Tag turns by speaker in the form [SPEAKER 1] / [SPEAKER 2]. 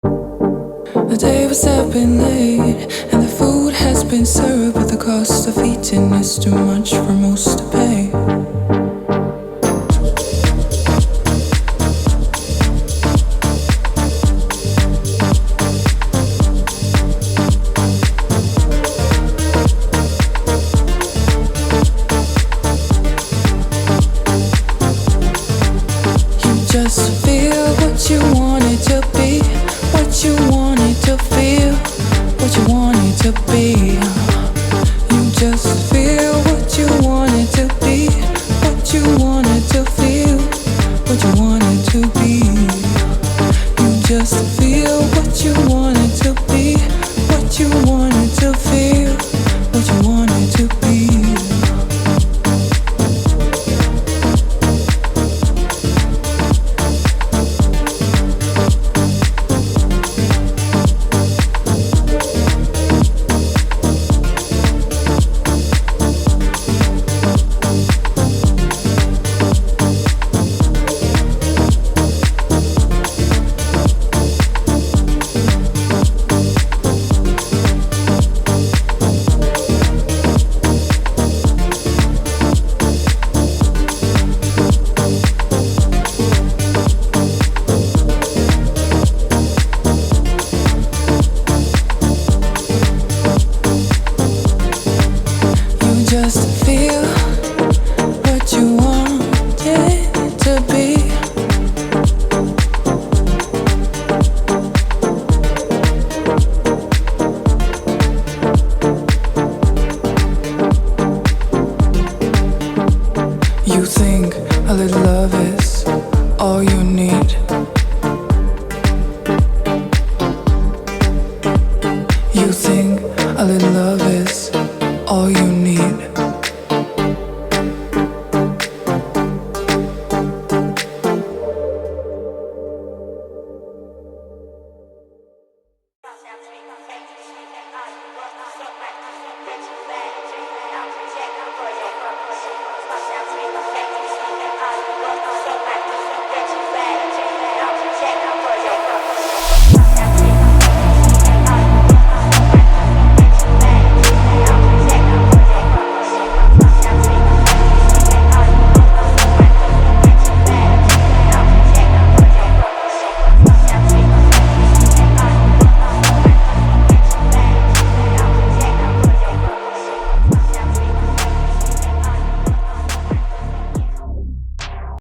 [SPEAKER 1] The day was up been late, and the food has been served, but the cost of eating is too much for most to pay. You just feel what you want it to be, what you want it to feel, what you want it to be. You just feel what you want it to be, what you want it to feel, what you want it to be. You just feel what you want it to be, what you want